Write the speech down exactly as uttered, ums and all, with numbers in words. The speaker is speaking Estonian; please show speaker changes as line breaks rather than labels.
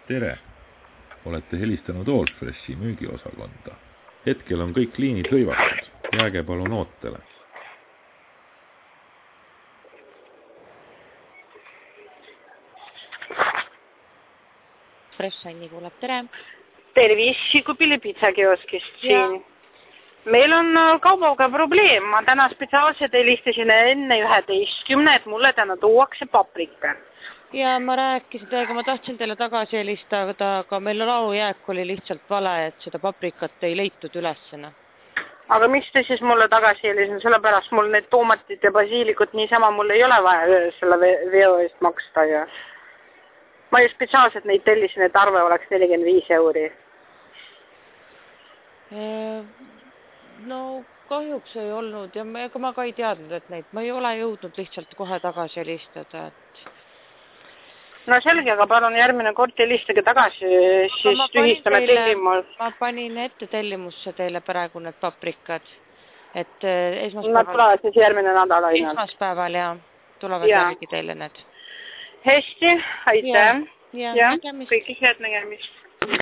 Tere! Olete helistanud Allfreshi müügiosakonda. Hetkel on kõik liinid hõivatud. Jääge palun ootele.
Fresh Anni kuulab, tere!
Tervis, Šikupilli pitsakioskist siin. Meil on kaubaga probleem. Ma täna spetsiaalselt helistasin enne üheteistkümne, et mulle täna tuuakse paprika.
Ja ma rääkisin teiega, ma tahtsin teile tagasi helistada, aga meil laojääk oli lihtsalt vale, et seda paprikat ei leitud ülesena.
Aga miks te siis mulle tagasi helisin? Sellepärast mul need toomatid ja basiilikut niisama mul ei ole vaja selle veo eest maksta. Ja ma ju spetsiaalselt neid tellisin, et arve oleks nelikümmend viis euri.
No kahjuks ei olnud ja ega ma ka ei teadnud, et neid, ma ei ole jõudnud lihtsalt kohe tagasi helistada. Et...
No selge, aga palun järgmine kord helistage tagasi, siis tühistame tellimus.
Ma panin ette tellimusse teile praegu need paprikad, et esmaspäeval...
Nad tulevad siis järgmine nädal ainult.
Esmaspäeval ja tulevad järgi teile need.
Hästi, aitäh.
Ja,
ja kõike head nägemist.